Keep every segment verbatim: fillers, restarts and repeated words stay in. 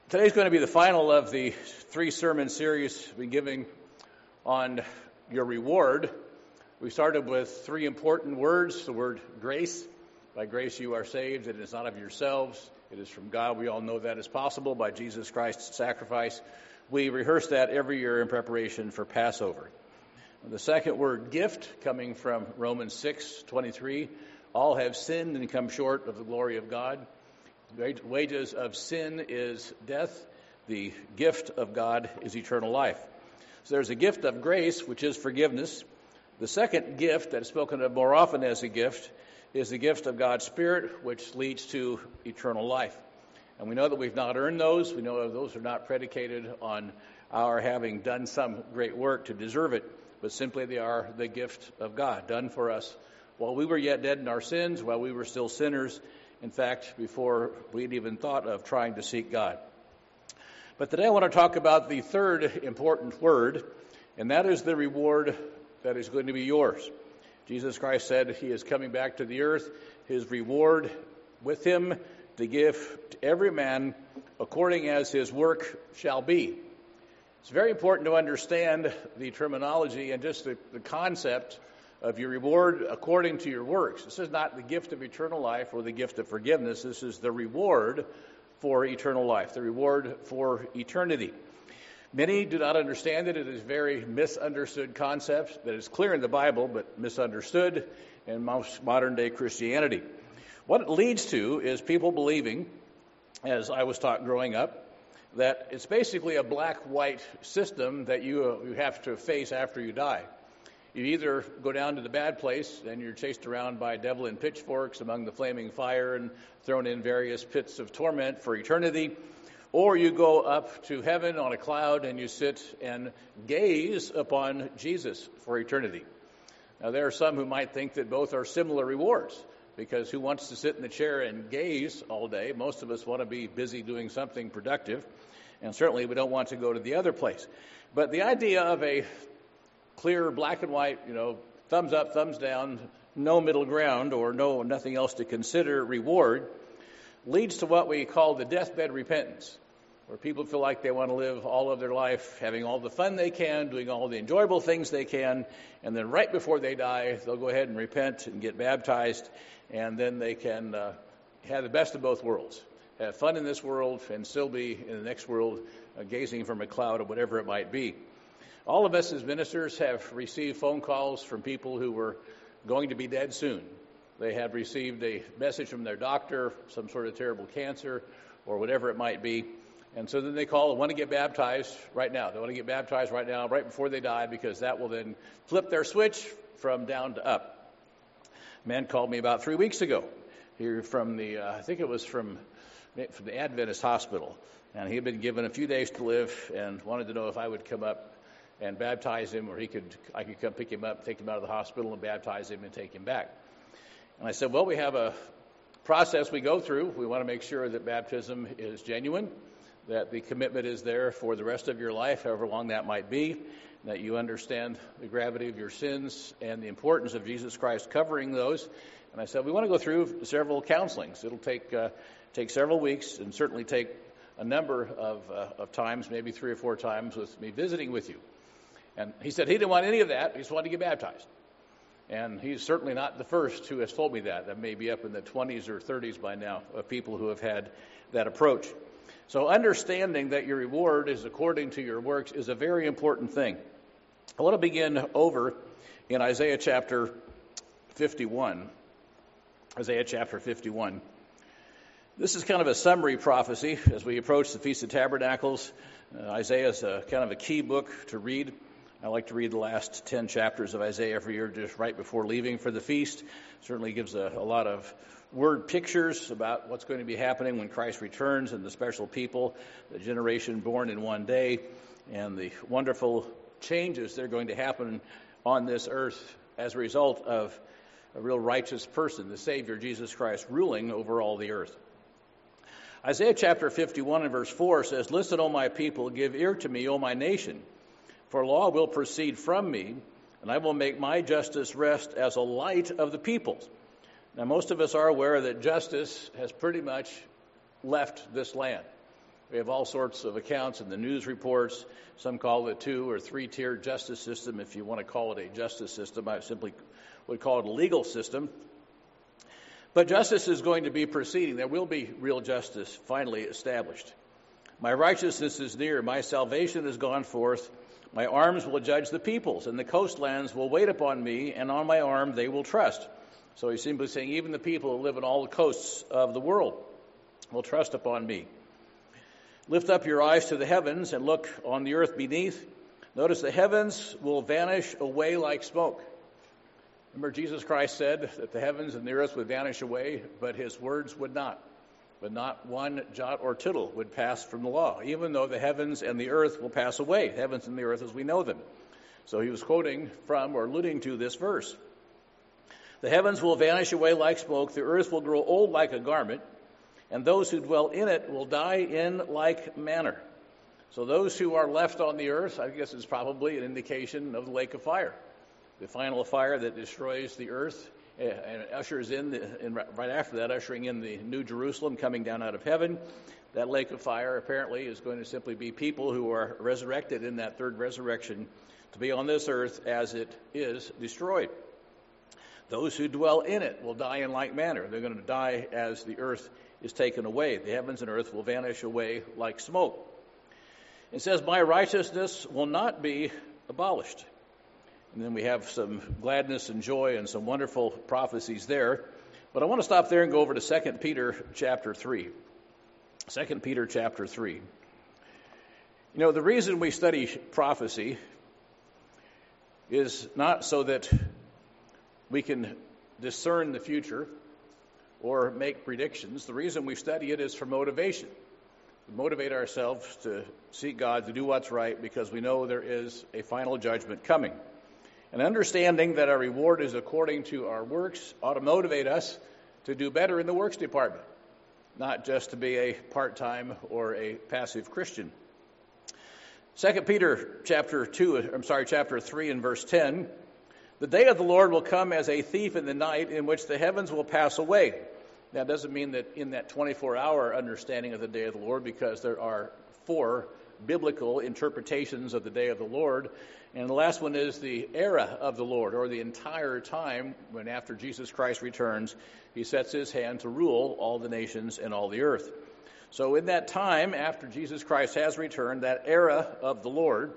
Today's going to be the final of the three sermon series we've been giving on your reward. We started with three important words, the word grace. By grace you are saved. It is not of yourselves. It is from God. We all know that is possible by Jesus Christ's sacrifice. We rehearse that every year in preparation for Passover. The second word, gift, coming from Romans six twenty-three. All have sinned and come short of the glory of God. The wages of sin is death. The gift of God is eternal life. So there's a gift of grace, which is forgiveness. The second gift that is spoken of more often as a gift is the gift of God's Spirit, which leads to eternal life. And we know that we've not earned those. We know that those are not predicated on our having done some great work to deserve it, but simply they are the gift of God, done for us while we were yet dead in our sins, while we were still sinners. In fact, before we'd even thought of trying to seek God. But today I want to talk about the third important word, and that is the reward that is going to be yours. Jesus Christ said he is coming back to the earth, his reward with him to give to every man according as his work shall be. It's very important to understand the terminology and just the, the concept of your reward according to your works. This is not the gift of eternal life or the gift of forgiveness. This is the reward for eternal life, the reward for eternity. Many do not understand it. It is a very misunderstood concept that is clear in the Bible, but misunderstood in most modern-day Christianity. What it leads to is people believing, as I was taught growing up, that it's basically a black-white system that you, uh, you have to face after you die. You either go down to the bad place and you're chased around by devil and pitchforks among the flaming fire and thrown in various pits of torment for eternity, or you go up to heaven on a cloud and you sit and gaze upon Jesus for eternity. Now, there are some who might think that both are similar rewards, because who wants to sit in the chair and gaze all day? Most of us want to be busy doing something productive, and certainly we don't want to go to the other place. But the idea of a clear black and white, you know, thumbs up, thumbs down, no middle ground or no nothing else to consider reward, leads to what we call the deathbed repentance, where people feel like they want to live all of their life having all the fun they can, doing all the enjoyable things they can, and then right before they die, they'll go ahead and repent and get baptized, and then they can uh, have the best of both worlds, have fun in this world and still be in the next world uh, gazing from a cloud or whatever it might be. All of us as ministers have received phone calls from people who were going to be dead soon. They have received a message from their doctor, some sort of terrible cancer or whatever it might be. And so then they call and want to get baptized right now. They want to get baptized right now, right before they die, because that will then flip their switch from down to up. A man called me about three weeks ago here from the, uh, I think it was from, from the Adventist hospital. And he had been given a few days to live and wanted to know if I would come up and baptize him, or he could, I could come pick him up, take him out of the hospital and baptize him and take him back. And I said, well, we have a process we go through. We want to make sure that baptism is genuine, that the commitment is there for the rest of your life, however long that might be, that you understand the gravity of your sins and the importance of Jesus Christ covering those. And I said, we want to go through several counselings. It'll take uh, take several weeks and certainly take a number of, uh, of times, maybe three or four times with me visiting with you. And he said he didn't want any of that. He just wanted to get baptized. And he's certainly not the first who has told me that. That may be up in the twenties or thirties by now of people who have had that approach. So understanding that your reward is according to your works is a very important thing. I want to begin over in Isaiah chapter fifty-one. Isaiah chapter fifty-one. This is kind of a summary prophecy as we approach the Feast of Tabernacles. Uh, Isaiah is a, kind of a key book to read. I like to read the last ten chapters of Isaiah every year just right before leaving for the feast. Certainly gives a, a lot of word pictures about what's going to be happening when Christ returns and the special people, the generation born in one day, and the wonderful changes that are going to happen on this earth as a result of a real righteous person, the Savior, Jesus Christ, ruling over all the earth. Isaiah chapter fifty-one and verse four says, "Listen, O my people, give ear to me, O my nation. For law will proceed from me, and I will make my justice rest as a light of the peoples." Now, most of us are aware that justice has pretty much left this land. We have all sorts of accounts in the news reports. Some call it a two or three-tiered justice system. If you want to call it a justice system, I simply would call it a legal system. But justice is going to be proceeding. There will be real justice finally established. My righteousness is near. My salvation has gone forth. My arms will judge the peoples, and the coastlands will wait upon me, and on my arm they will trust. So he's simply saying even the people who live on all the coasts of the world will trust upon me. Lift up your eyes to the heavens and look on the earth beneath. Notice the heavens will vanish away like smoke. Remember, Jesus Christ said that the heavens and the earth would vanish away, but his words would not. But not one jot or tittle would pass from the law, even though the heavens and the earth will pass away, the heavens and the earth as we know them. So he was quoting from or alluding to this verse. The heavens will vanish away like smoke, the earth will grow old like a garment, and those who dwell in it will die in like manner. So those who are left on the earth, I guess, is probably an indication of the lake of fire, the final fire that destroys the earth and ushers in, the, and right after that, ushering in the New Jerusalem coming down out of heaven. That lake of fire apparently is going to simply be people who are resurrected in that third resurrection to be on this earth as it is destroyed. Those who dwell in it will die in like manner. They're going to die as the earth is taken away. The heavens and earth will vanish away like smoke. It says, my righteousness will not be abolished. And then we have some gladness and joy and some wonderful prophecies there. But I want to stop there and go over to Second Peter chapter three. Second Peter chapter three. You know, the reason we study prophecy is not so that we can discern the future or make predictions. The reason we study it is for motivation. We motivate ourselves to seek God, to do what's right, because we know there is a final judgment coming. And understanding that our reward is according to our works ought to motivate us to do better in the works department, not just to be a part-time or a passive Christian. Second Peter chapter two, I'm sorry, chapter three and verse ten. The day of the Lord will come as a thief in the night, in which the heavens will pass away. Now, it doesn't mean that in that twenty-four hour understanding of the day of the Lord, because there are four biblical interpretations of the day of the Lord. And the last one is the era of the Lord, or the entire time when after Jesus Christ returns, he sets his hand to rule all the nations and all the earth. So in that time, after Jesus Christ has returned, that era of the Lord,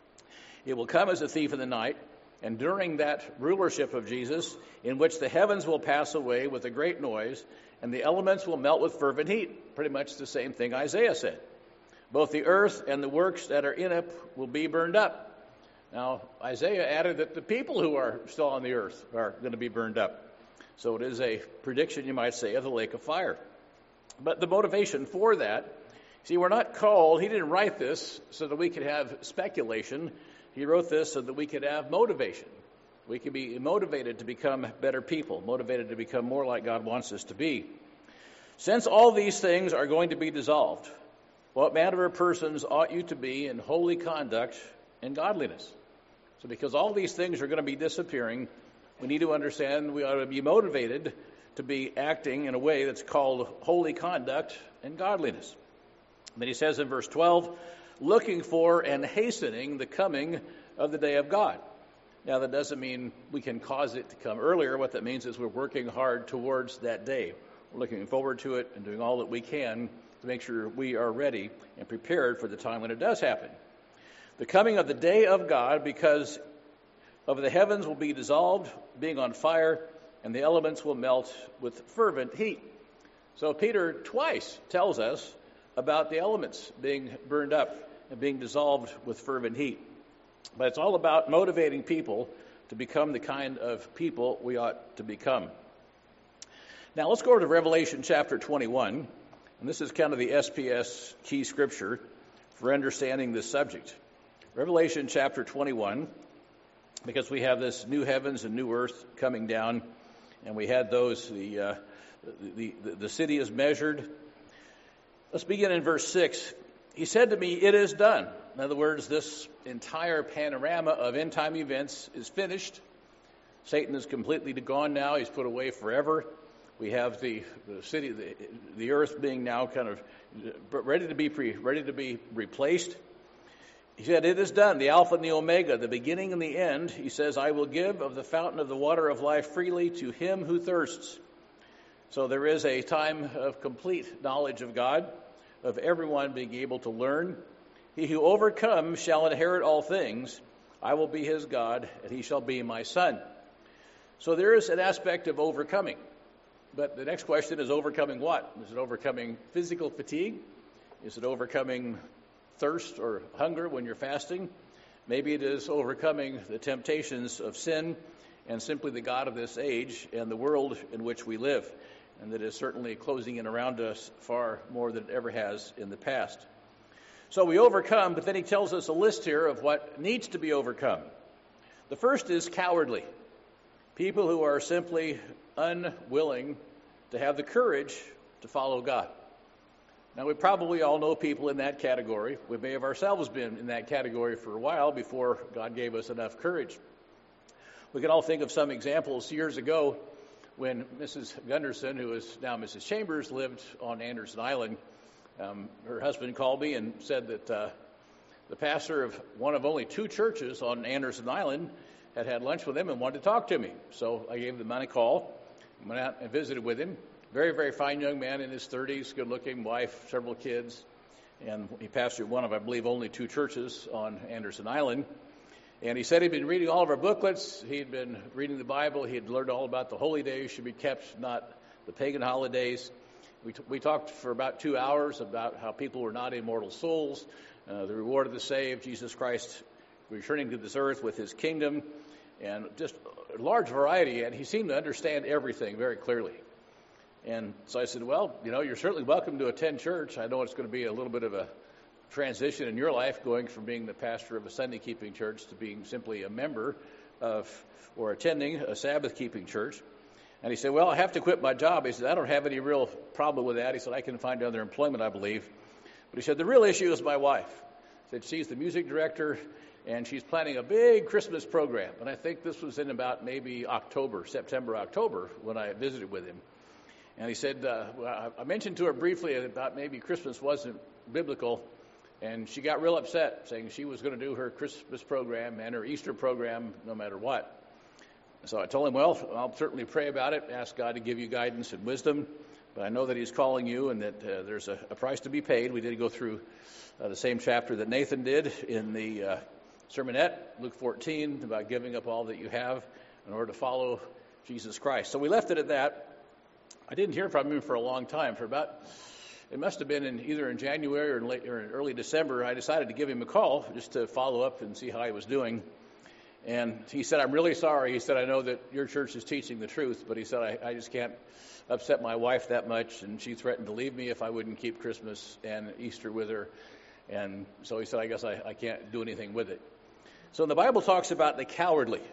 it will come as a thief in the night. And during that rulership of Jesus, in which the heavens will pass away with a great noise, and the elements will melt with fervent heat, pretty much the same thing Isaiah said. Both the earth and the works that are in it will be burned up. Now, Isaiah added that the people who are still on the earth are going to be burned up. So it is a prediction, you might say, of the lake of fire. But the motivation for that, see, we're not called, he didn't write this so that we could have speculation. He wrote this so that we could have motivation. We could be motivated to become better people, motivated to become more like God wants us to be. Since all these things are going to be dissolved, what manner of persons ought you to be in holy conduct and godliness? So because all these things are going to be disappearing, we need to understand we ought to be motivated to be acting in a way that's called holy conduct and godliness. Then he says in verse twelve, looking for and hastening the coming of the day of God. Now, that doesn't mean we can cause it to come earlier. What that means is we're working hard towards that day. We're looking forward to it and doing all that we can to make sure we are ready and prepared for the time when it does happen. The coming of the day of God, because of the heavens will be dissolved, being on fire, and the elements will melt with fervent heat. So Peter twice tells us about the elements being burned up and being dissolved with fervent heat. But it's all about motivating people to become the kind of people we ought to become. Now let's go over to Revelation chapter twenty-one. And this is kind of the S P S key scripture for understanding this subject. Revelation chapter twenty-one, because we have this new heavens and new earth coming down, and we had those, the, uh, the, the, the city is measured. Let's begin in verse six. He said to me, it is done. In other words, this entire panorama of end-time events is finished. Satan is completely gone now. He's put away forever. We have the, the city, the, the earth being now kind of ready to be pre, ready to be replaced. He said, "It is done, the Alpha and the Omega, the beginning and the end." He says, "I will give of the fountain of the water of life freely to him who thirsts." So there is a time of complete knowledge of God, of everyone being able to learn. "He who overcomes shall inherit all things. I will be his God, and he shall be my son." So there is an aspect of overcoming. But the next question is, overcoming what? Is it overcoming physical fatigue? Is it overcoming thirst or hunger when you're fasting? Maybe it is overcoming the temptations of sin and simply the God of this age and the world in which we live, and that is certainly closing in around us far more than it ever has in the past. So we overcome, but then he tells us a list here of what needs to be overcome. The first is cowardly. People who are simply unwilling to have the courage to follow God. Now, we probably all know people in that category. We may have ourselves been in that category for a while before God gave us enough courage. We can all think of some examples years ago when Missus Gunderson, who is now Missus Chambers, lived on Anderson Island. Um, her husband called me and said that uh, the pastor of one of only two churches on Anderson Island had had lunch with him and wanted to talk to me. So I gave the man a call, went out and visited with him. Very, very fine young man in his thirties, good-looking wife, several kids. And he pastored one of, I believe, only two churches on Anderson Island. And he said he'd been reading all of our booklets. He'd been reading the Bible. He had learned all about the holy days should be kept, not the pagan holidays. We, t- we talked for about two hours about how people were not immortal souls, uh, the reward of the saved, Jesus Christ returning to this earth with his kingdom, and just a large variety. And he seemed to understand everything very clearly. And so I said, well, you know, you're certainly welcome to attend church. I know it's going to be a little bit of a transition in your life, going from being the pastor of a Sunday-keeping church to being simply a member of or attending a Sabbath-keeping church. And he said, well, I have to quit my job. He said, I don't have any real problem with that. He said, I can find other employment, I believe. But he said, the real issue is my wife. He said, she's the music director, and she's planning a big Christmas program. And I think this was in about maybe October, September, October, when I visited with him. And he said, uh, well, I mentioned to her briefly about maybe Christmas wasn't biblical, and she got real upset, saying she was going to do her Christmas program and her Easter program no matter what. So I told him, well, I'll certainly pray about it, ask God to give you guidance and wisdom, but I know that he's calling you and that uh, there's a, a price to be paid. We did go through uh, the same chapter that Nathan did in the uh, sermonette, Luke fourteen, about giving up all that you have in order to follow Jesus Christ. So we left it at that. I didn't hear from him for a long time. For about, it must have been in either in January or in, late, or in early December, I decided to give him a call just to follow up and see how he was doing. And he said, I'm really sorry. He said, I know that your church is teaching the truth, but he said, I, I just can't upset my wife that much, and she threatened to leave me if I wouldn't keep Christmas and Easter with her. And so he said, I guess I, I can't do anything with it. So the Bible talks about the cowardly.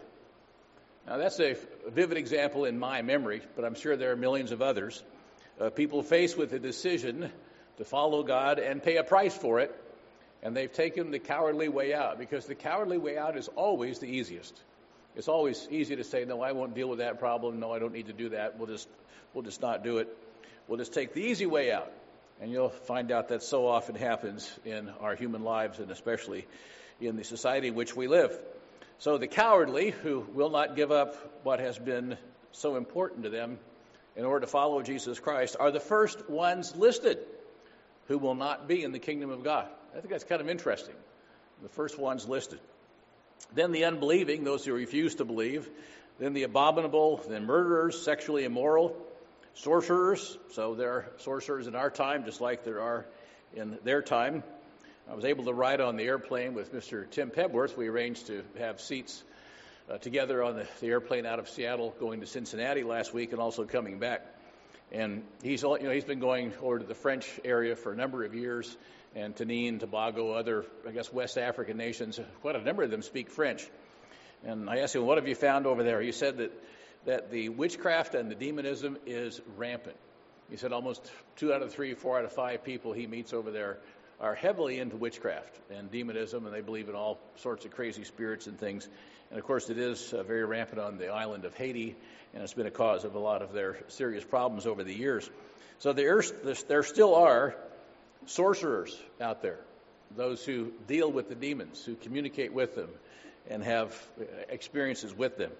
Now, that's a vivid example in my memory, but I'm sure there are millions of others. Uh, people faced with a decision to follow God and pay a price for it, and they've taken the cowardly way out, because the cowardly way out is always the easiest. It's always easy to say, no, I won't deal with that problem. No, I don't need to do that. We'll just, we'll just not do it. We'll just take the easy way out. And you'll find out that so often happens in our human lives, and especially in the society in which we live. So the cowardly, who will not give up what has been so important to them in order to follow Jesus Christ, are the first ones listed who will not be in the kingdom of God. I think that's kind of interesting. The first ones listed. Then the unbelieving, those who refuse to believe. Then the abominable, then murderers, sexually immoral, sorcerers. So there are sorcerers in our time, just like there are in their time. I was able to ride on the airplane with Mister Tim Pebworth. We arranged to have seats uh, together on the, the airplane out of Seattle going to Cincinnati last week and also coming back. And he's you know he's been going over to the French area for a number of years, and Benin, Tobago, other, I guess, West African nations. Quite a number of them speak French. And I asked him, what have you found over there? He said that, that the witchcraft and the demonism is rampant. He said almost two out of three, four out of five people he meets over there are heavily into witchcraft and demonism, and they believe in all sorts of crazy spirits and things. And of course, it is uh, very rampant on the island of Haiti, and it's been a cause of a lot of their serious problems over the years. So there, there still are sorcerers out there, those who deal with the demons, who communicate with them, and have experiences with them.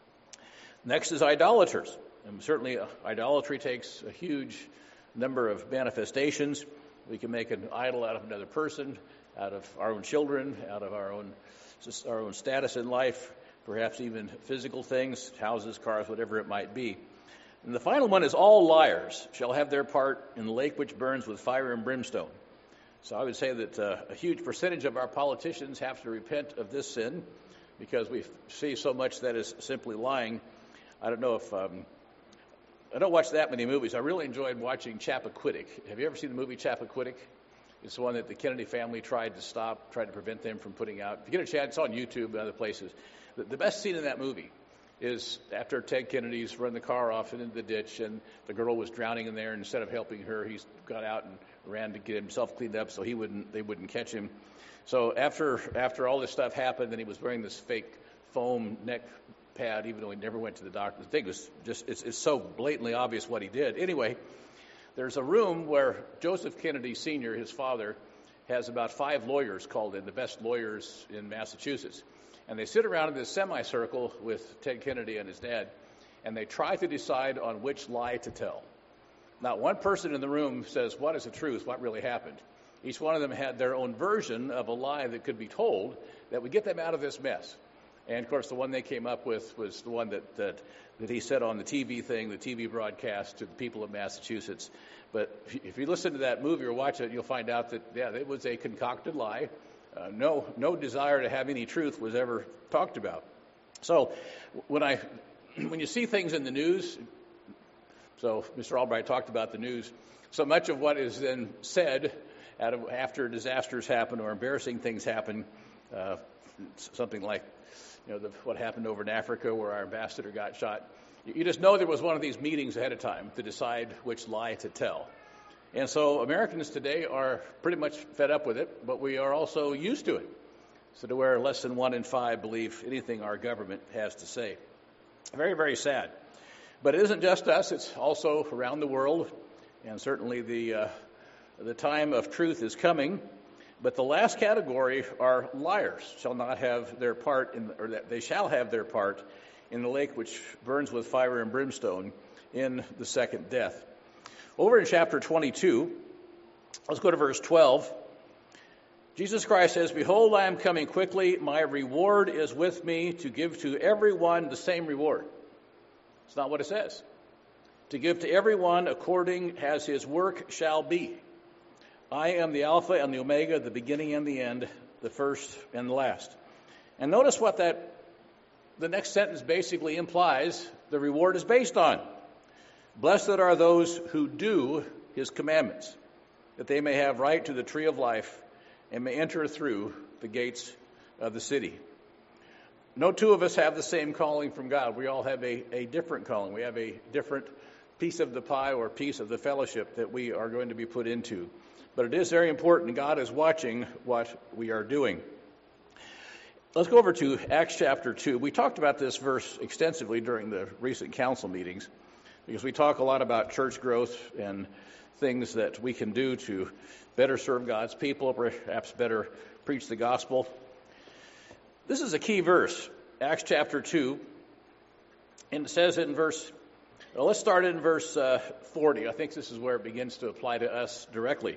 Next is idolaters. And certainly uh, idolatry takes a huge number of manifestations. We can make an idol out of another person, out of our own children, out of our own our own status in life, perhaps even physical things, houses, cars, whatever it might be. And the final one is all liars shall have their part in the lake which burns with fire and brimstone. So I would say that uh, a huge percentage of our politicians have to repent of this sin because we see so much that is simply lying. I don't know if um, I don't watch that many movies. I really enjoyed watching Chappaquiddick. Have you ever seen the movie Chappaquiddick? It's the one that the Kennedy family tried to stop, tried to prevent them from putting out. If you get a chance, it's on YouTube and other places. The, the best scene in that movie is after Ted Kennedy's run the car off into the ditch and the girl was drowning in there, and instead of helping her, he's got out and ran to get himself cleaned up so he wouldn't they wouldn't catch him. So after after all this stuff happened, and he was wearing this fake foam neck pad, even though he never went to the doctor. The thing was just it's, it's so blatantly obvious what he did. Anyway, there's a room where Joseph Kennedy Senior, his father, has about five lawyers called in, the best lawyers in Massachusetts. And they sit around in this semicircle with Ted Kennedy and his dad, and they try to decide on which lie to tell. Not one person in the room says, what is the truth, what really happened? Each one of them had their own version of a lie that could be told that would get them out of this mess. And, of course, the one they came up with was the one that, that, that he said on the T V thing, the T V broadcast to the people of Massachusetts. But if you, if you listen to that movie or watch it, you'll find out that, yeah, it was a concocted lie. Uh, no, no desire to have any truth was ever talked about. So when I, when you see things in the news, so Mister Albright talked about the news, so much of what is then said out of, after disasters happen or embarrassing things happen, uh, something like, you know, the, what happened over in Africa where our ambassador got shot. You, you just know there was one of these meetings ahead of time to decide which lie to tell. And so Americans today are pretty much fed up with it, but we are also used to it. So to where less than one in five believe anything our government has to say. Very, very sad. But it isn't just us, it's also around the world, and certainly the uh, the time of truth is coming. But the last category are liars shall not have their part in, or that they shall have their part in the lake which burns with fire and brimstone in the second death. Over in chapter twenty-two, let's go to verse twelve. Jesus Christ says, "Behold, I am coming quickly. My reward is with me to give to everyone the same reward." It's not what it says. To give to everyone according as his work shall be. I am the Alpha and the Omega, the beginning and the end, the first and the last. And notice what that the next sentence basically implies the reward is based on. Blessed are those who do his commandments, that they may have right to the tree of life and may enter through the gates of the city. No two of us have the same calling from God. We all have a, a different calling. We have a different piece of the pie or piece of the fellowship that we are going to be put into. But it is very important. God is watching what we are doing. Let's go over to Acts chapter two. We talked about this verse extensively during the recent council meetings because we talk a lot about church growth and things that we can do to better serve God's people, perhaps better preach the gospel. This is a key verse, Acts chapter two, and it says in verse, well, let's start in verse uh, forty. I think this is where it begins to apply to us directly.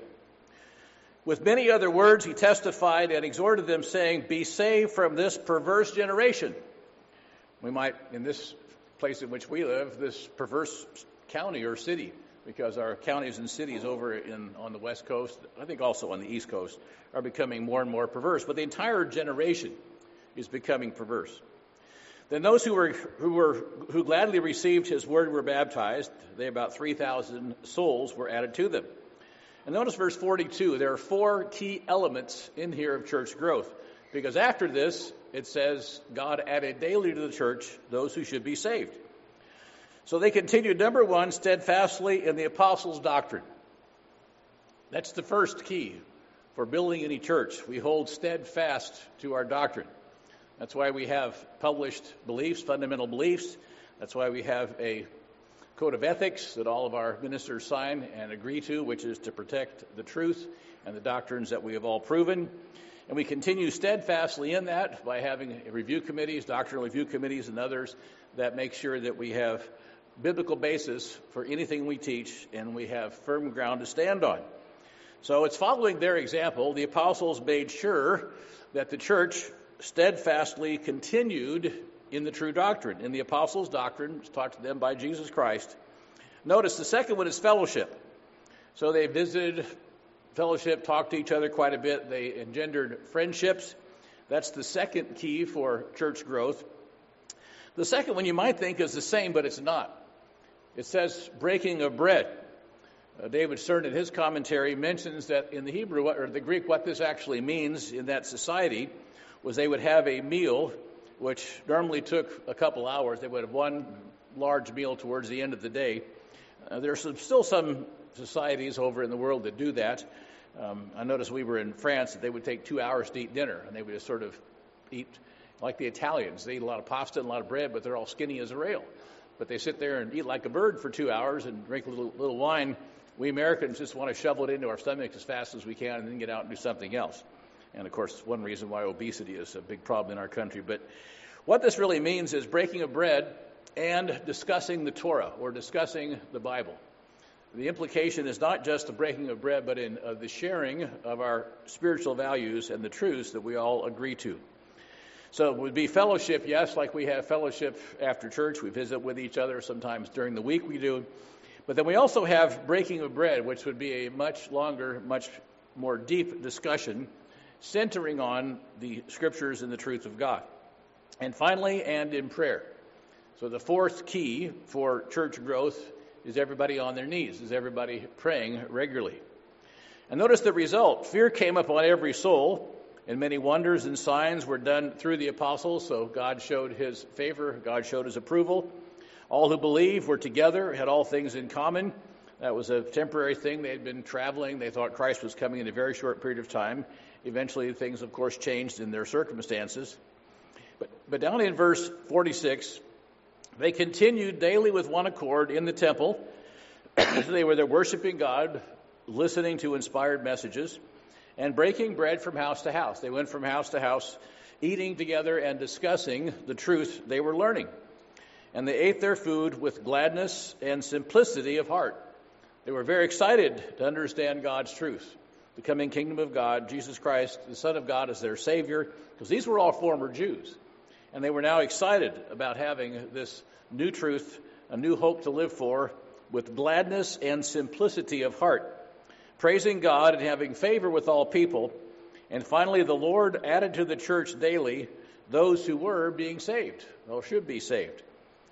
With many other words, he testified and exhorted them, saying, "Be saved from this perverse generation." We might, in this place in which we live, this perverse county or city, because our counties and cities over in on the West Coast, I think also on the East Coast, are becoming more and more perverse. But the entire generation is becoming perverse. Then those who were who were who gladly received his word were baptized. They, about three thousand souls, were added to them. And notice verse forty-two. There are four key elements in here of church growth, because after this it says God added daily to the church those who should be saved. So they continued, number one, steadfastly in the apostles' doctrine. That's the first key for building any church. We hold steadfast to our doctrine. That's why we have published beliefs, fundamental beliefs. That's why we have a code of ethics that all of our ministers sign and agree to, which is to protect the truth and the doctrines that we have all proven. And we continue steadfastly in that by having review committees, doctrinal review committees, and others that make sure that we have biblical basis for anything we teach and we have firm ground to stand on. So it's following their example. The apostles made sure that the church steadfastly continued in the true doctrine, in the apostles' doctrine, taught to them by Jesus Christ. Notice the second one is fellowship. So they visited, fellowship, talked to each other quite a bit. They engendered friendships. That's the second key for church growth. The second one you might think is the same, but it's not. It says breaking of bread. Uh, David Stern in his commentary mentions that in the Hebrew or the Greek, what this actually means in that society was they would have a meal which normally took a couple hours. They would have one large meal towards the end of the day. Uh, there are some, still some societies over in the world that do that. Um, I noticed we were in France that they would take two hours to eat dinner, and they would just sort of eat like the Italians. They eat a lot of pasta and a lot of bread, but they're all skinny as a rail. But they sit there and eat like a bird for two hours and drink a little, little wine. We Americans just want to shovel it into our stomach as fast as we can and then get out and do something else. And, of course, one reason why obesity is a big problem in our country. But what this really means is breaking of bread and discussing the Torah or discussing the Bible. The implication is not just the breaking of bread, but in uh, the sharing of our spiritual values and the truths that we all agree to. So it would be fellowship, yes, like we have fellowship after church. We visit with each other sometimes during the week we do. But then we also have breaking of bread, which would be a much longer, much more deep discussion centering on the scriptures and the truth of God. And finally, and in prayer. So the fourth key for church growth is everybody on their knees, is everybody praying regularly. And notice the result. Fear came upon every soul, and many wonders and signs were done through the apostles. So God showed his favor, God showed his approval. All who believed were together, had all things in common. That was a temporary thing. They had been traveling. They thought Christ was coming in a very short period of time. Eventually, things, of course, changed in their circumstances. But, but down in verse forty-six, they continued daily with one accord in the temple. They were there worshiping God, listening to inspired messages, and breaking bread from house to house. They went from house to house, eating together and discussing the truth they were learning. And they ate their food with gladness and simplicity of heart. They were very excited to understand God's truth, the coming kingdom of God, Jesus Christ, the Son of God, as their Savior, because these were all former Jews. And they were now excited about having this new truth, a new hope to live for, with gladness and simplicity of heart, praising God and having favor with all people. And finally, the Lord added to the church daily those who were being saved, or should be saved.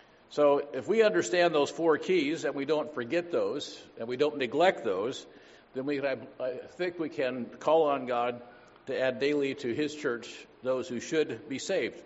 So if we understand those four keys and we don't forget those and we don't neglect those, then we, I, I think we can call on God to add daily to his church those who should be saved.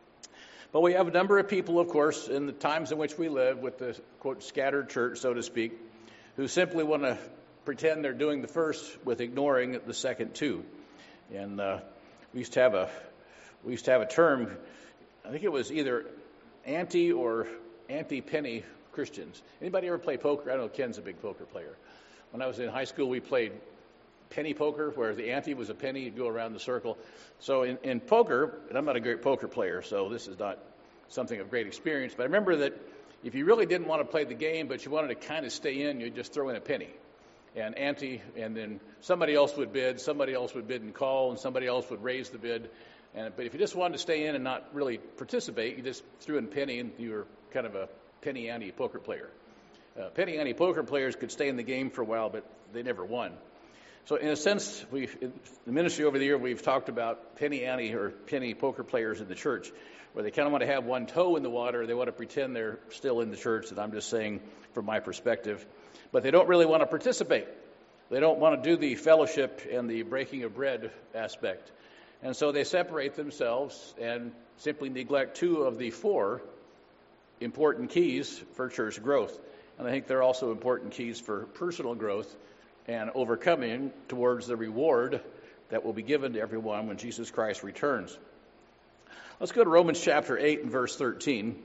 But we have a number of people, of course, in the times in which we live with the, quote, scattered church, so to speak, who simply want to pretend they're doing the first with ignoring the second two. And uh, we used to have a we used to have a term, I think it was either anti or anti-penny Christians. Anybody ever play poker? I know Ken's a big poker player. When I was in high school, we played penny poker, where the ante was a penny, you'd go around the circle. So in, in poker, and I'm not a great poker player, so this is not something of great experience, but I remember that if you really didn't want to play the game, but you wanted to kind of stay in, you'd just throw in a penny. And ante, and then somebody else would bid, somebody else would bid and call, and somebody else would raise the bid. And, but if you just wanted to stay in and not really participate, you just threw in penny, and you were kind of a penny ante poker player. Uh, penny ante poker players could stay in the game for a while, but they never won. So in a sense, we've, in the ministry over the year, we've talked about penny ante or penny poker players in the church, where they kind of want to have one toe in the water. They want to pretend they're still in the church, and I'm just saying from my perspective. But they don't really want to participate. They don't want to do the fellowship and the breaking of bread aspect. And so they separate themselves and simply neglect two of the four important keys for church growth. And I think they're also important keys for personal growth and overcoming towards the reward that will be given to everyone when Jesus Christ returns. Let's go to Romans chapter eight and verse thirteen.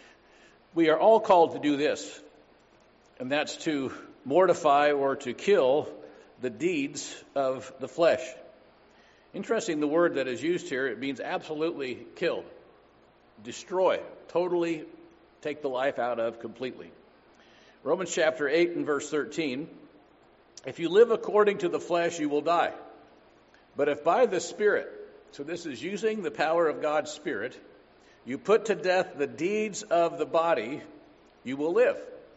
We are all called to do this, and that's to mortify or to kill the deeds of the flesh. Interesting, the word that is used here, it means absolutely kill, destroy, totally take the life out of completely. Romans chapter eight and verse thirteen, if you live according to the flesh, you will die. But if by the Spirit, so this is using the power of God's Spirit, you put to death the deeds of the body, you will live.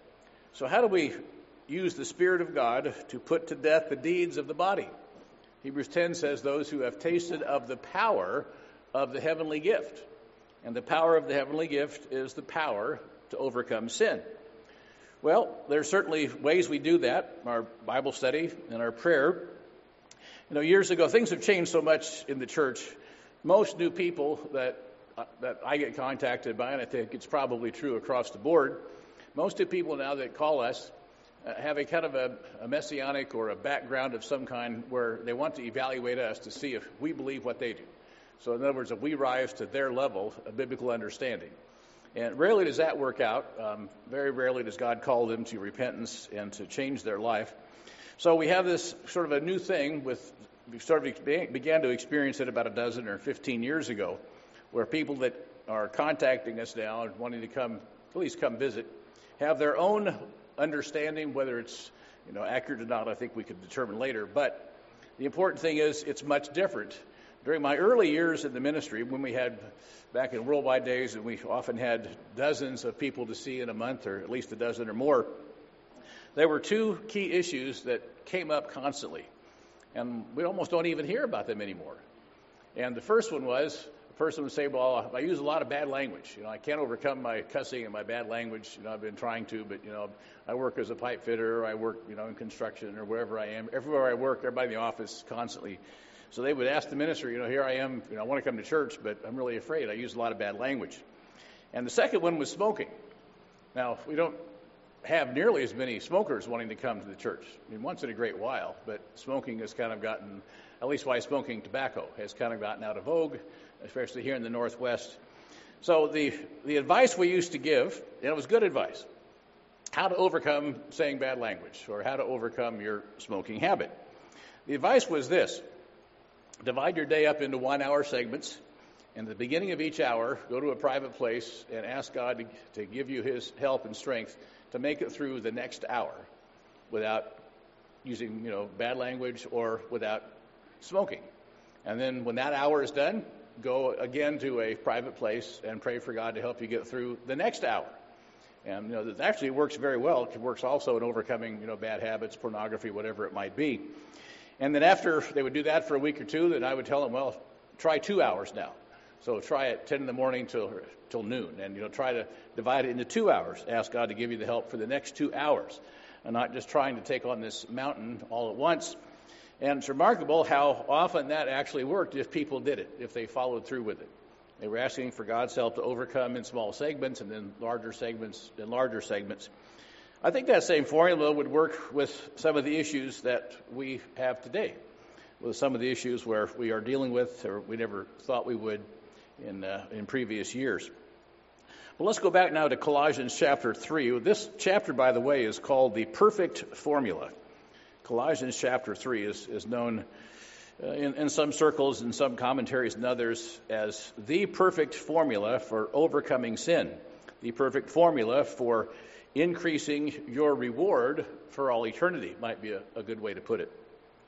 So how do we use the Spirit of God to put to death the deeds of the body? Hebrews ten says those who have tasted of the power of the heavenly gift. And the power of the heavenly gift is the power to overcome sin. Well, there are certainly ways we do that, our Bible study and our prayer. You know, years ago, things have changed so much in the church. Most new people that uh, that I get contacted by, and I think it's probably true across the board, most new people now that call us uh, have a kind of a, a messianic or a background of some kind where they want to evaluate us to see if we believe what they do. So in other words, if we rise to their level of biblical understanding. And rarely does that work out. Um, very rarely does God call them to repentance and to change their life. So we have this sort of a new thing with, we sort of began to experience it about a dozen or fifteen years ago, where people that are contacting us now and wanting to come, at least come visit, have their own understanding, whether it's, you know, accurate or not, I think we could determine later. But the important thing is it's much different. During my early years in the ministry, when we had, back in worldwide days, and we often had dozens of people to see in a month, or at least a dozen or more, there were two key issues that came up constantly. And we almost don't even hear about them anymore. And the first one was, a person would say, well, I use a lot of bad language. You know, I can't overcome my cussing and my bad language. You know, I've been trying to, but, you know, I work as a pipe fitter, or I work, you know, in construction, or wherever I am. Everywhere I work, everybody in the office constantly. So they would ask the minister, you know, here I am, you know, I want to come to church, but I'm really afraid. I use a lot of bad language. And the second one was smoking. Now, we don't have nearly as many smokers wanting to come to the church. I mean, once in a great while, but smoking has kind of gotten, at least why smoking tobacco has kind of gotten out of vogue, especially here in the Northwest. So the, the advice we used to give, and it was good advice, how to overcome saying bad language, or how to overcome your smoking habit. The advice was this: divide your day up into one-hour segments. And at the beginning of each hour, go to a private place and ask God to, to give you His help and strength to make it through the next hour without using, you know, bad language or without smoking. And then when that hour is done, go again to a private place and pray for God to help you get through the next hour. And, you know, it actually works very well. It works also in overcoming, you know, bad habits, pornography, whatever it might be. And then after they would do that for a week or two, then I would tell them, well, try two hours now. So try at ten in the morning till till noon, and, you know, try to divide it into two hours. Ask God to give you the help for the next two hours, and not just trying to take on this mountain all at once. And it's remarkable how often that actually worked if people did it, if they followed through with it. They were asking for God's help to overcome in small segments, and then larger segments and larger segments. I think that same formula would work with some of the issues that we have today, with some of the issues where we are dealing with, or we never thought we would in uh, in previous years. Well, let's go back now to Colossians chapter three. This chapter, by the way, is called the Perfect Formula. Colossians chapter three is, is known uh, in, in some circles, in some commentaries and others, as the perfect formula for overcoming sin, the perfect formula for increasing your reward for all eternity, might be a, a good way to put it.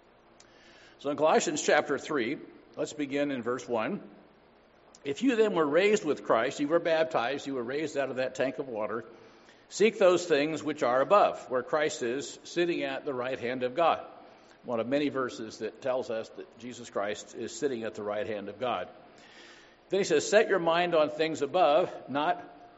So in Colossians chapter three, let's begin in verse one. If you then were raised with Christ, you were baptized, you were raised out of that tank of water, seek those things which are above, where Christ is sitting at the right hand of God. One of many verses that tells us that Jesus Christ is sitting at the right hand of God. Then he says, set your mind on things above, not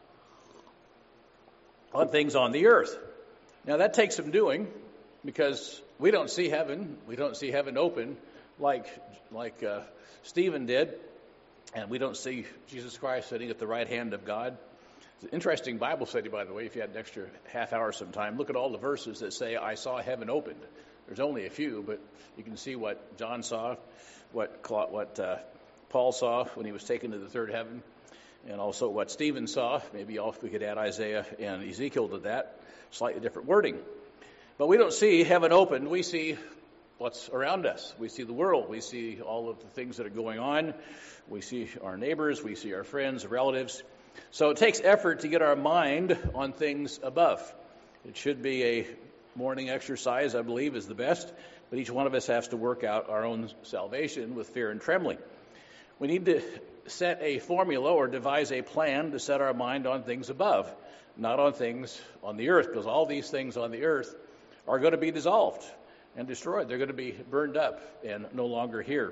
on things on the earth. Now that takes some doing, because we don't see heaven. We don't see heaven open like, like uh, Stephen did. And we don't see Jesus Christ sitting at the right hand of God. It's an interesting Bible study, by the way, if you had an extra half hour sometime. Look at all the verses that say, I saw heaven opened. There's only a few, but you can see what John saw, what what uh, Paul saw when he was taken to the third heaven, and also what Stephen saw. Maybe also we could add Isaiah and Ezekiel to that. Slightly different wording. But we don't see heaven opened. We see what's around us. We see the world. We see all of the things that are going on. We see our neighbors. We see our friends, relatives. So it takes effort to get our mind on things above. It should be a morning exercise, I believe, is the best. But each one of us has to work out our own salvation with fear and trembling. We need to set a formula or devise a plan to set our mind on things above, not on things on the earth, because all these things on the earth are going to be dissolved and destroyed. They're going to be burned up and no longer here.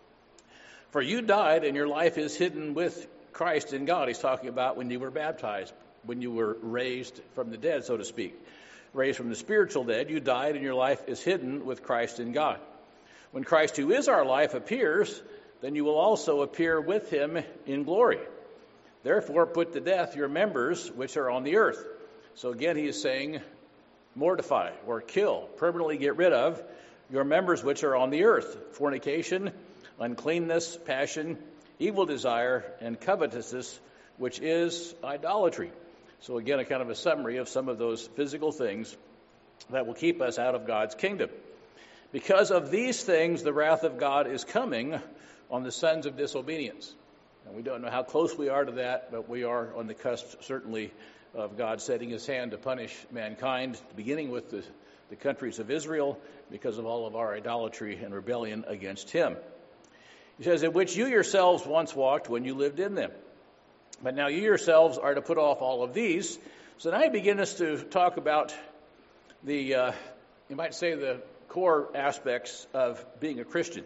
For you died, and your life is hidden with Christ in God. He's talking about when you were baptized, when you were raised from the dead, so to speak. Raised from the spiritual dead, you died, and your life is hidden with Christ in God. When Christ, who is our life, appears, then you will also appear with him in glory. Therefore, put to death your members which are on the earth. So again, he is saying, mortify or kill, permanently get rid of your members which are on the earth: fornication, uncleanness, passion, evil desire, and covetousness, which is idolatry. So again, a kind of a summary of some of those physical things that will keep us out of God's kingdom. Because of these things, the wrath of God is coming on the sons of disobedience. And we don't know how close we are to that, but we are on the cusp, certainly, of God setting his hand to punish mankind, beginning with the, the countries of Israel, because of all of our idolatry and rebellion against him. He says, in which you yourselves once walked when you lived in them. But now you yourselves are to put off all of these. So now he begins to talk about the, uh, you might say, the core aspects of being a Christian.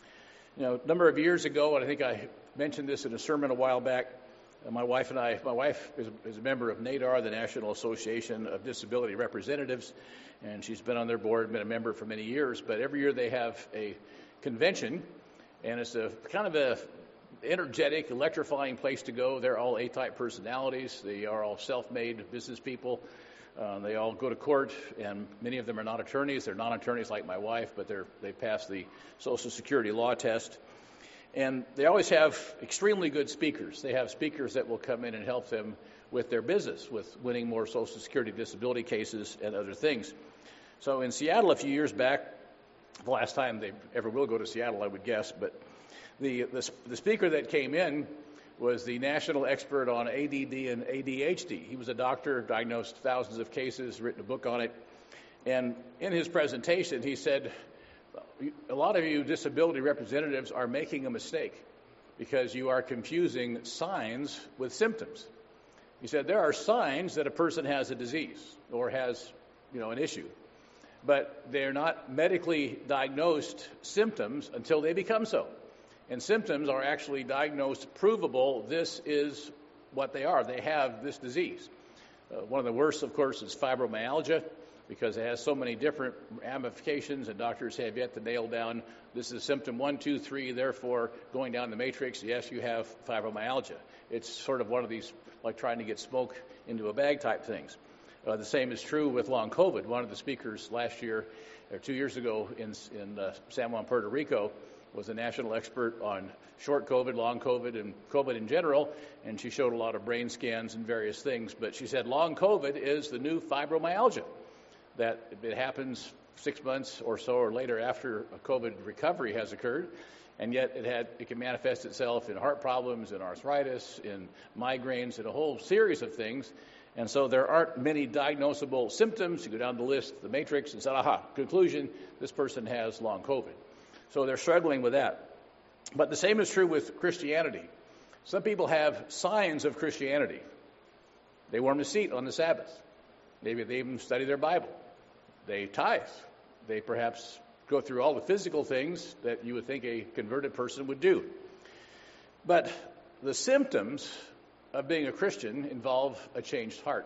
You know, a number of years ago, and I think I mentioned this in a sermon a while back, uh, my wife and I, my wife is, is a member of NADAR, the National Association of Disability Representatives, and she's been on their board, been a member for many years. But every year they have a convention, and it's a kind of a energetic, electrifying place to go. They're all A-type personalities. They are all self-made business people. Uh, they all go to court, and many of them are not attorneys. They're non-attorneys like my wife, but they're they pass the Social Security law test. And they always have extremely good speakers. They have speakers that will come in and help them with their business, with winning more Social Security disability cases and other things. So in Seattle a few years back, the last time they ever will go to Seattle, I would guess, but the the, the speaker that came in was the national expert on A D D and A D H D. He was a doctor, diagnosed thousands of cases, written a book on it. And in his presentation, he said, a lot of you disability representatives are making a mistake because you are confusing signs with symptoms. He said there are signs that a person has a disease or has, you know, an issue, but they're not medically diagnosed symptoms until they become so. And symptoms are actually diagnosed, provable. This is what they are. They have this disease. Uh, one of the worst, of course, is fibromyalgia, because it has so many different ramifications, and doctors have yet to nail down, this is symptom one, two, three, therefore, going down the matrix, yes, you have fibromyalgia. It's sort of one of these, like trying to get smoke into a bag type things. Uh, the same is true with long COVID. One of the speakers last year, or two years ago in, in uh, San Juan, Puerto Rico, was a national expert on short COVID, long COVID, and COVID in general, and she showed a lot of brain scans and various things. But she said long COVID is the new fibromyalgia, that it happens six months or so or later after a COVID recovery has occurred, and yet it had it can manifest itself in heart problems, in arthritis, in migraines, in a whole series of things. And so there aren't many diagnosable symptoms. You go down the list, the matrix, and say, aha, conclusion, this person has long COVID. So they're struggling with that. But the same is true with Christianity. Some people have signs of Christianity. They warm the seat on the Sabbath. Maybe they even study their Bible. They tithe. They perhaps go through all the physical things that you would think a converted person would do. But the symptoms of being a Christian involve a changed heart,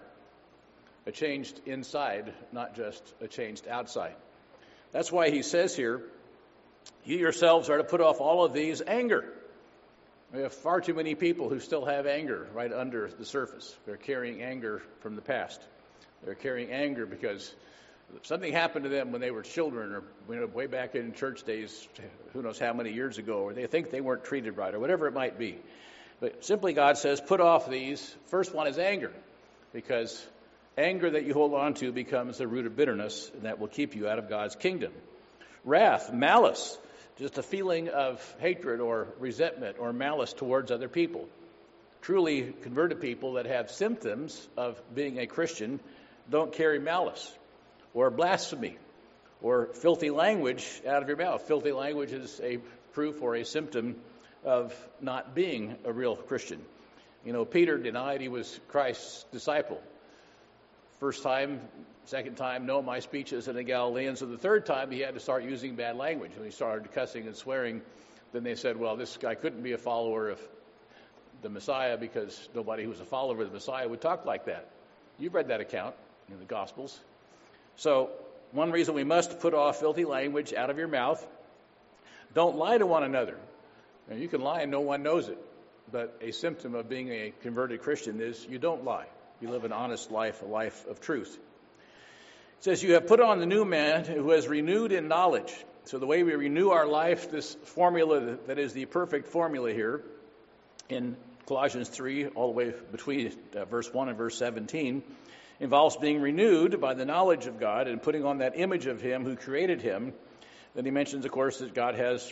a changed inside, not just a changed outside. That's why he says here, you yourselves are to put off all of these: anger. We have far too many people who still have anger right under the surface. They're carrying anger from the past. They're carrying anger because Something happened to them when they were children, or you know, way back in church days, who knows how many years ago, or they think they weren't treated right, or whatever it might be. But simply God says, put off these. First one is anger, because anger that you hold on to becomes the root of bitterness, and that will keep you out of God's kingdom. Wrath, malice, just a feeling of hatred or resentment or malice towards other people. Truly converted people that have symptoms of being a Christian don't carry malice or blasphemy or filthy language out of your mouth. Filthy language is a proof or a symptom of not being a real Christian. You know, Peter denied he was Christ's disciple. First time, second time, no, my speech is in the Galileans. So the third time, he had to start using bad language. When he started cussing and swearing, then they said, well, this guy couldn't be a follower of the Messiah, because nobody who was a follower of the Messiah would talk like that. You've read that account in the Gospels. So one reason we must put off filthy language out of your mouth. Don't lie to one another. Now, you can lie and no one knows it, but a symptom of being a converted Christian is you don't lie. You live an honest life, a life of truth. It says you have put on the new man who is renewed in knowledge. So the way we renew our life, this formula that is the perfect formula here in Colossians three, all the way between uh, verse one and verse seventeen, involves being renewed by the knowledge of God and putting on that image of him who created him. Then he mentions, of course, that God has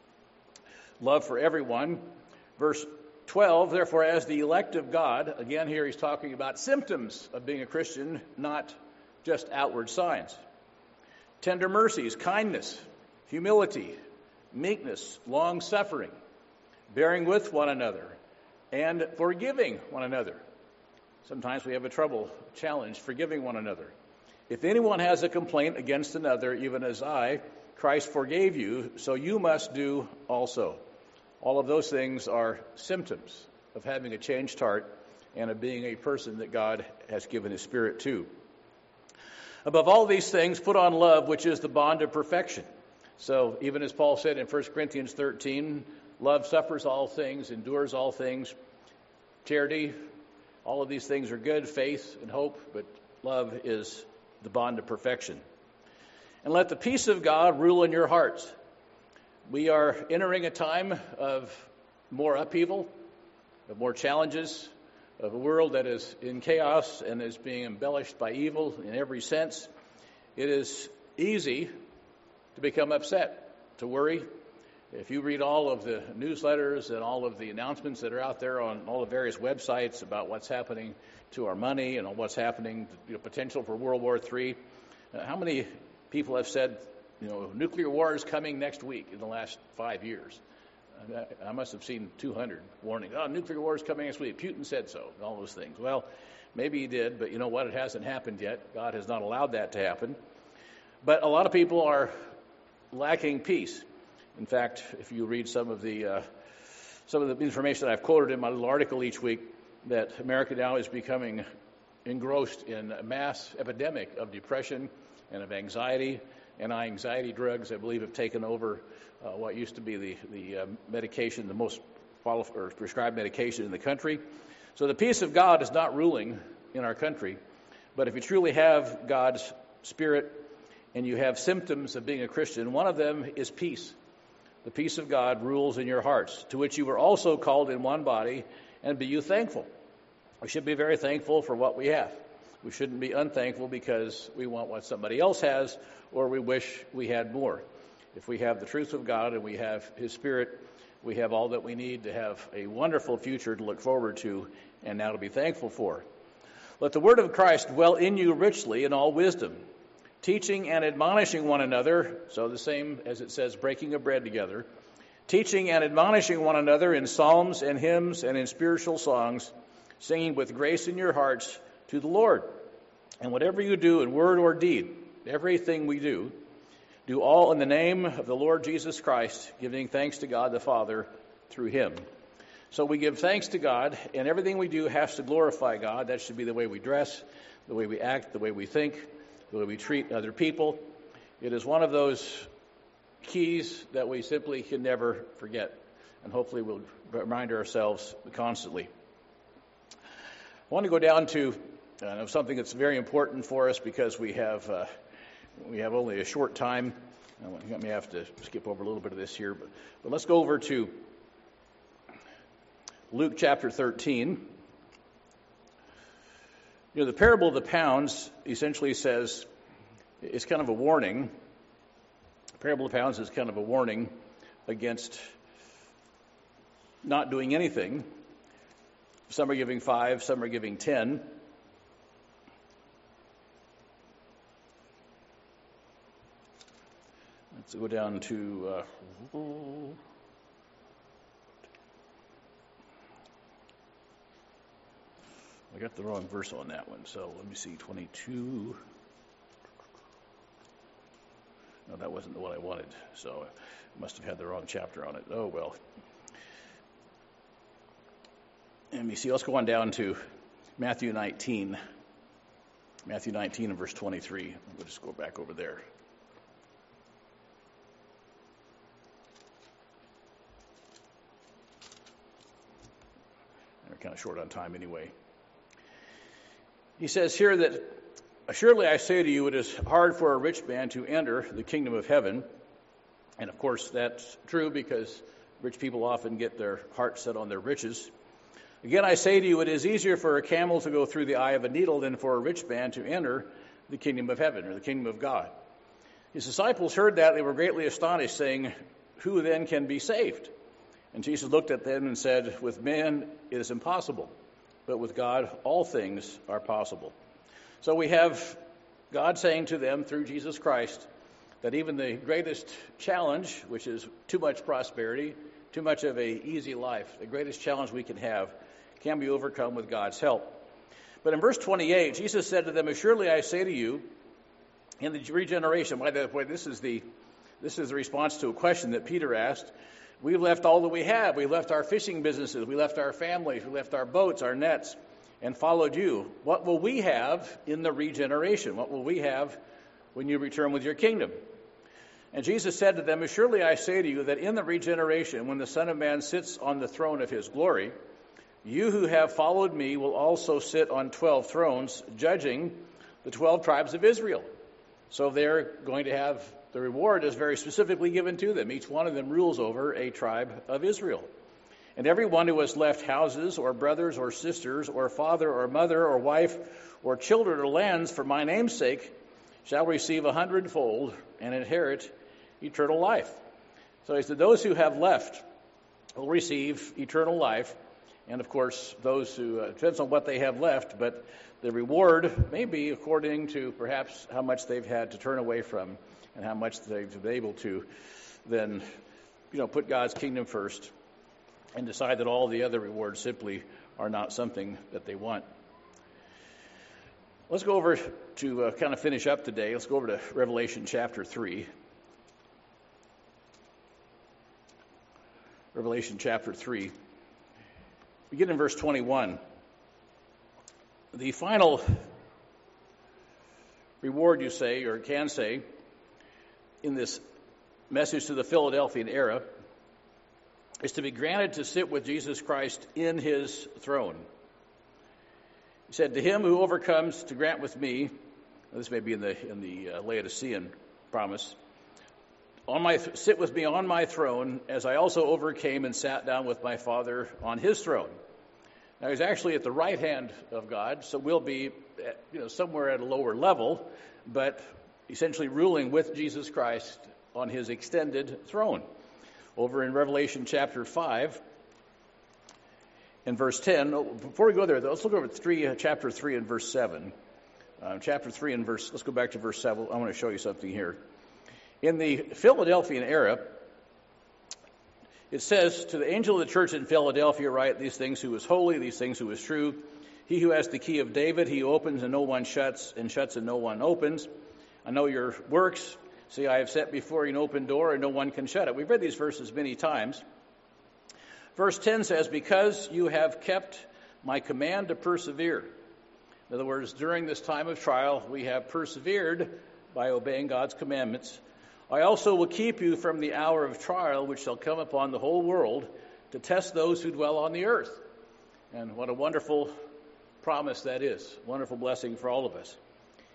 love for everyone. Verse twelve, therefore, as the elect of God, again here he's talking about symptoms of being a Christian, not just outward signs. Tender mercies, kindness, humility, meekness, long-suffering, bearing with one another, and forgiving one another. Sometimes we have a trouble, challenge, forgiving one another. If anyone has a complaint against another, even as I, Christ forgave you, so you must do also. All of those things are symptoms of having a changed heart and of being a person that God has given his Spirit to. Above all these things, put on love, which is the bond of perfection. So even as Paul said in First Corinthians thirteen, love suffers all things, endures all things. Charity, all of these things are good, faith and hope, but love is the bond of perfection. And let the peace of God rule in your hearts. We are entering a time of more upheaval, of more challenges, of a world that is in chaos and is being embellished by evil in every sense. It is easy to become upset, to worry. If you read all of the newsletters and all of the announcements that are out there on all the various websites about what's happening to our money and what's happening, you know, potential for World War Three, uh, how many people have said, you know, nuclear war is coming next week in the last five years? Uh, I must have seen two hundred warnings. Oh, nuclear war is coming next week. Putin said so, and all those things. Well, maybe he did, but you know what? It hasn't happened yet. God has not allowed that to happen. But a lot of people are lacking peace. In fact, if you read some of the uh, some of the information that I've quoted in my little article each week, that America now is becoming engrossed in a mass epidemic of depression and of anxiety. And anxiety drugs, I believe, have taken over uh, what used to be the the uh, medication, the most qualified or prescribed medication in the country. So the peace of God is not ruling in our country. But if you truly have God's Spirit and you have symptoms of being a Christian, one of them is peace. The peace of God rules in your hearts, to which you were also called in one body, and be you thankful. We should be very thankful for what we have. We shouldn't be unthankful because we want what somebody else has, or we wish we had more. If we have the truth of God and we have His Spirit, we have all that we need to have a wonderful future to look forward to and now to be thankful for. Let the word of Christ dwell in you richly in all wisdom, teaching and admonishing one another, so the same as it says, breaking of bread together, teaching and admonishing one another in psalms and hymns and in spiritual songs, singing with grace in your hearts to the Lord. And whatever you do in word or deed, everything we do, do all in the name of the Lord Jesus Christ, giving thanks to God the Father through Him. So we give thanks to God, and everything we do has to glorify God. That should be the way we dress, the way we act, the way we think, the way we treat other people. It is one of those keys that we simply can never forget, and hopefully we'll remind ourselves constantly. I want to go down to uh, something that's very important for us because we have uh, we have only a short time. I may have to skip over a little bit of this here, but, but let's go over to Luke chapter thirteen. You know, the parable of the pounds essentially says, it's kind of a warning. The parable of the pounds is kind of a warning against not doing anything. Some are giving five, some are giving ten. Let's go down to uh, I got the wrong verse on that one, so let me see, twenty-two. No, that wasn't the one I wanted, so I must have had the wrong chapter on it. Oh, well. Let me see, let's go on down to Matthew nineteen. Matthew nineteen and verse twenty-three. We'll just go back over there. We're kind of short on time anyway. He says here that, "Surely I say to you, it is hard for a rich man to enter the kingdom of heaven." And of course, that's true because rich people often get their heart set on their riches. "Again, I say to you, it is easier for a camel to go through the eye of a needle than for a rich man to enter the kingdom of heaven," or the kingdom of God. His disciples heard that. They were greatly astonished, saying, "Who then can be saved?" And Jesus looked at them and said, "With men it is impossible, but with God all things are possible." So we have God saying to them through Jesus Christ that even the greatest challenge, which is too much prosperity, too much of an easy life, the greatest challenge we can have, can be overcome with God's help. But in verse twenty-eight, Jesus said to them, "Surely I say to you, in the regeneration," by the way, this is the this is the response to a question that Peter asked. "We've left all that we have. We left our fishing businesses. We left our families. We left our boats, our nets, and followed you. What will we have in the regeneration? What will we have when you return with your kingdom?" And Jesus said to them, "Surely I say to you that in the regeneration, when the Son of Man sits on the throne of his glory, you who have followed me will also sit on twelve thrones, judging the twelve tribes of Israel." So they're going to have, the reward is very specifically given to them. Each one of them rules over a tribe of Israel. "And everyone who has left houses or brothers or sisters or father or mother or wife or children or lands for my name's sake shall receive a hundredfold and inherit eternal life." So he said, those who have left will receive eternal life. And of course, those who, uh, depends on what they have left, but the reward may be according to perhaps how much they've had to turn away from and how much they've been able to then, you know, put God's kingdom first and decide that all the other rewards simply are not something that they want. Let's go over to uh, kind of finish up today. Let's go over to Revelation chapter three. Revelation chapter three. Begin in verse twenty-one. The final reward, you say, or can say, in this message to the Philadelphian era, is to be granted to sit with Jesus Christ in his throne. He said, "To him who overcomes, to grant with me," this may be in the in the uh, Laodicean promise, "on my sit with me on my throne, as I also overcame and sat down with my Father on his throne." Now he's actually at the right hand of God, so we'll be, at, you know, somewhere at a lower level, but essentially ruling with Jesus Christ on his extended throne. Over in Revelation chapter five, in verse ten. Before we go there, though, let's look over at three, uh, chapter three and verse seven. Uh, chapter three and verse, let's go back to verse seven. I want to show you something here. In the Philadelphian era, it says, "To the angel of the church in Philadelphia write these things who is holy, these things who is true. He who has the key of David, he opens and no one shuts, and shuts and no one opens. I know your works. See, I have set before you an open door, and no one can shut it." We've read these verses many times. Verse ten says, "Because you have kept my command to persevere." In other words, during this time of trial, we have persevered by obeying God's commandments. "I also will keep you from the hour of trial, which shall come upon the whole world, to test those who dwell on the earth." And what a wonderful promise that is. Wonderful blessing for all of us.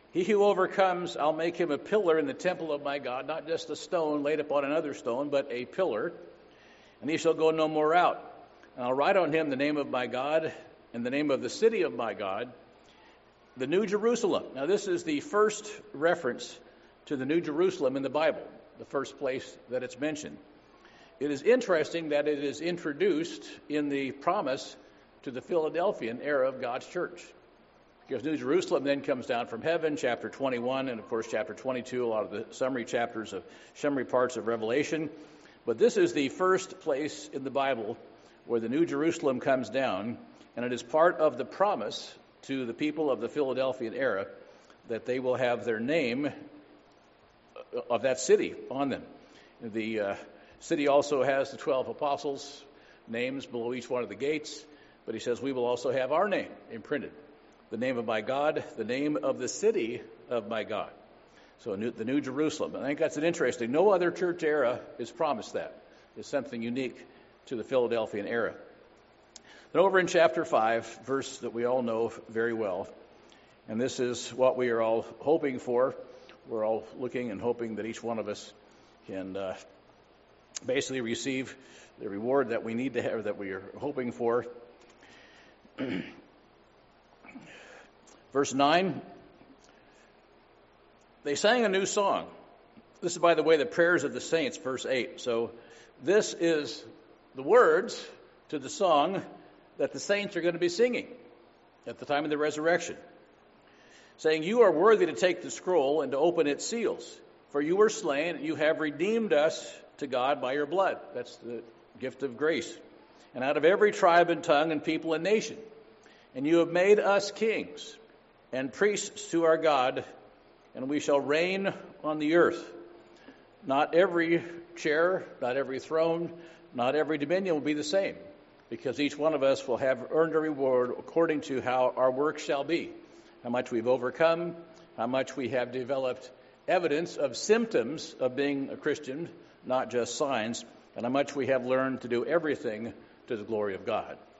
He who overcomes, I'll make him a pillar in the temple of my God, not just a stone laid upon another stone, but a pillar. And he shall go no more out. And I'll write on him the name of my God and the name of the city of my God, the New Jerusalem. Now, this is the first reference to the New Jerusalem in the Bible, the first place that it's mentioned. It is interesting that it is introduced in the promise to the Philadelphian era of God's church. Because New Jerusalem then comes down from heaven, chapter twenty-one, and of course chapter twenty-two, a lot of the summary chapters of summary parts of Revelation. But this is the first place in the Bible where the New Jerusalem comes down, and it is part of the promise to the people of the Philadelphian era that they will have their name of that city on them. The uh, city also has the twelve apostles' names below each one of the gates, but he says we will also have our name imprinted. The name of my God, the name of the city of my God. So the New Jerusalem. I think that's an interesting. No other church era is promised that. It's something unique to the Philadelphian era. Then over in chapter five, verse that we all know very well, and this is what we are all hoping for. We're all looking and hoping that each one of us can uh, basically receive the reward that we need to have, that we are hoping for. Verse nine, they sang a new song. This is, by the way, the prayers of the saints, verse eight. So this is the words to the song that the saints are going to be singing at the time of the resurrection, saying, you are worthy to take the scroll and to open its seals, for you were slain, and you have redeemed us to God by your blood. That's the gift of grace. And out of every tribe and tongue and people and nation. And you have made us kings and priests to our God, and we shall reign on the earth. Not every chair, not every throne, not every dominion will be the same, because each one of us will have earned a reward according to how our work shall be, how much we've overcome, how much we have developed evidence of symptoms of being a Christian, not just signs, and how much we have learned to do everything to the glory of God.